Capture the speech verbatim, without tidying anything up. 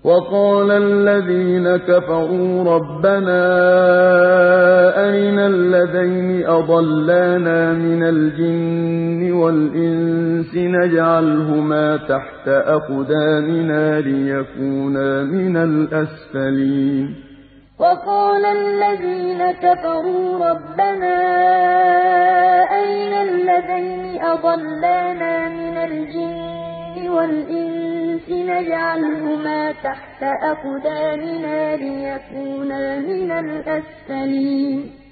وقال الذين كفروا ربنا أرنا الذين أضلانا من الجن والإنس نجعلهما تحت أقدامنا ليكونا من الأسفلين وقال الذين كفروا ربنا أرنا الذين أضلانا من الجن والإنس نجعلهما تحت أقدامنا ليكونا من الأسفلين